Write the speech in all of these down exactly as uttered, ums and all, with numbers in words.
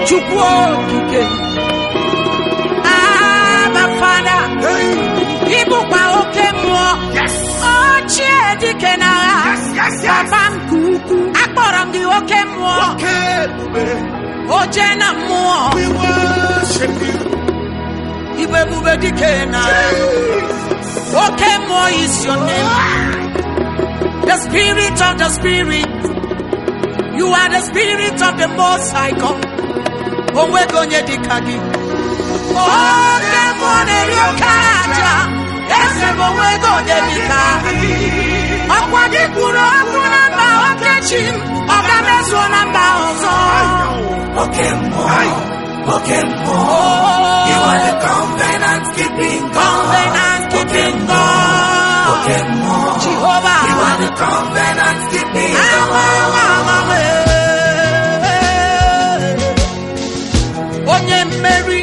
Chukwu okike Abba Father Ibukwa oke mmụọ ochie dike n'agha papa m kuku akpọrọ m gị oke mmụọ oje na mmụọ Ibe ebube dike n'agha oke mmụọ is your name. The spirit of the spirit. You are the spirit of the Most High God. Onwegonye dikagi. Oh, demone riokaja. Ese onwegonye dikagi. Okwadi kuro akuna ba okechim. Ogamezo namba ozo. Okemo. Okemo. You are the covenant keeping God. Covenant keeping God. Okemo. Jehovah. You are the covenant keeping God. Onye Mary,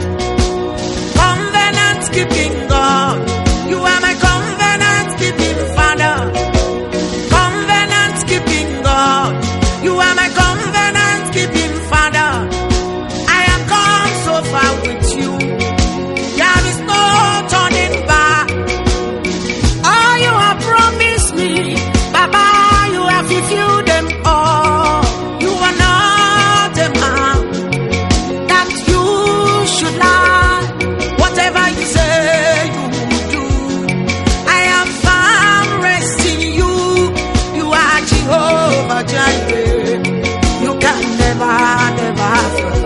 covenant keeping God. You are my covenant keeping Father. Covenant keeping God. You are my covenant keeping Father. I have come so far with you. There is no turning back. All you have promised me, Baba, you have fulfilled them all. You are not a man that you should lie. Whatever you say, you will do. I am found rest in you. You are Jehovah Jireh. You can never, never fail.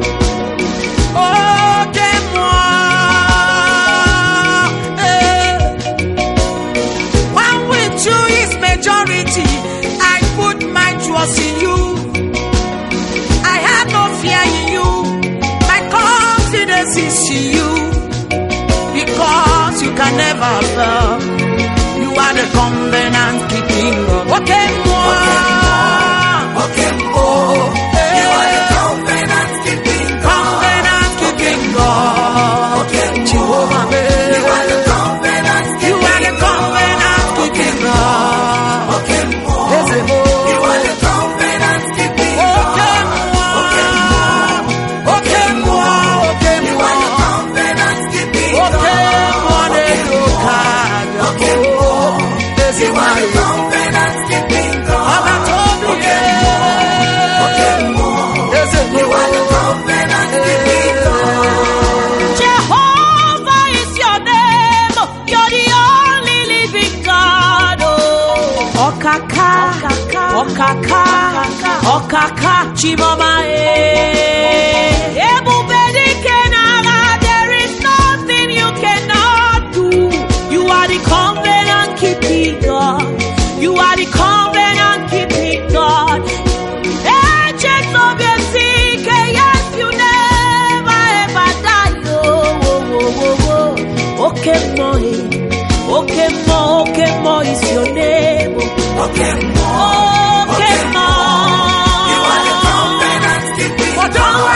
Okay, moi, eh. One with you is majority. I put my trust in you. I have no fear in you. My confidence is in you. Because you can never fail. You are the covenant keeping God. Okay, moi. Okay, oh. You are the covenant keeping God. Covenant keeping God. Okay, Jehovah. You are the covenant keeping God. You are the covenant keeping God. Okay, moi. You are the covenant keeping God. Okay, moi. Okay, moi. Okay, moi. You are the covenant keeping God. Okay, moi. Okay, moi. You are the covenant keeping God. Okay, moi. You are the covenant keeping God. Jehovah is your name. You're the only living God. Oh, Okaka, Okaka, Okaka, Chimama. There is nothing you cannot do. You are the covenant keeping God. You are the covenant keeping God. Agents of your sick, yes, you never ever die. Oh, oh, oh, oh, oh. Okay, moi. Okay, mo, okay, mo is your name. Okay, mo. Okay, mo. You are the covenant keeping God. Okay, mo.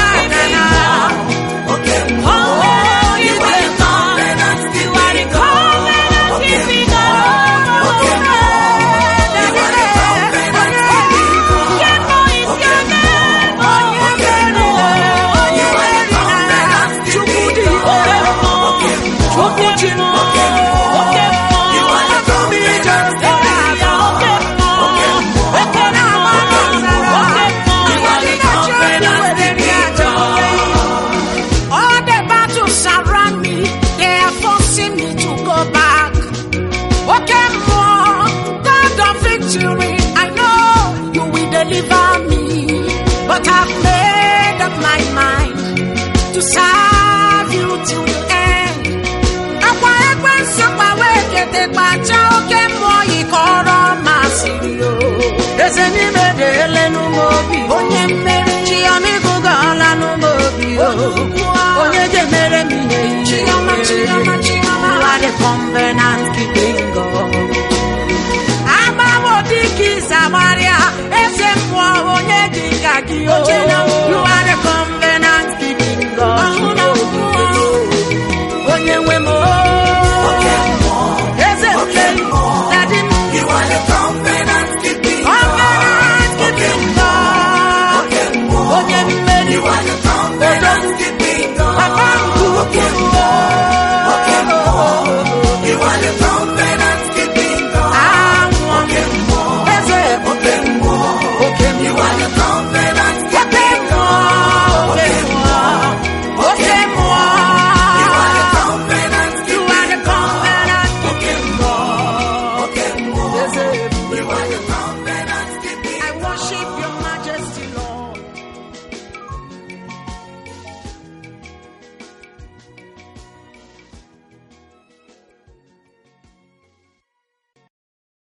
You are the covenant keeping God. You are the covenant keeping God. Okay, mo. You are the covenant keeping God. Okay, mo is your name. Okay, mo. You are the covenant keeping God. Okay, mo. Okay, mo. You are the covenant keeping God. Okay, mo. Okay, mo. You are the covenant keeping God. All the battles around me, they are forcing me to go back. Okay, more God of victory, I know you will deliver me. But I've made up my mind to serve you till the end. Akwa ekwe nsokwa wekete kpacha oke mmụọ ikọrọ masịrị o. Eze n'ime dị ele n'umobi onye mmeri Chiyomigu gọọla n'umobi o. Onye jemere m ihe Chiyoma, Chiyoma, Chiyoma. You are the covenant keeping God. Amawo diki Samaria eze mmụọ onye dịka gị o.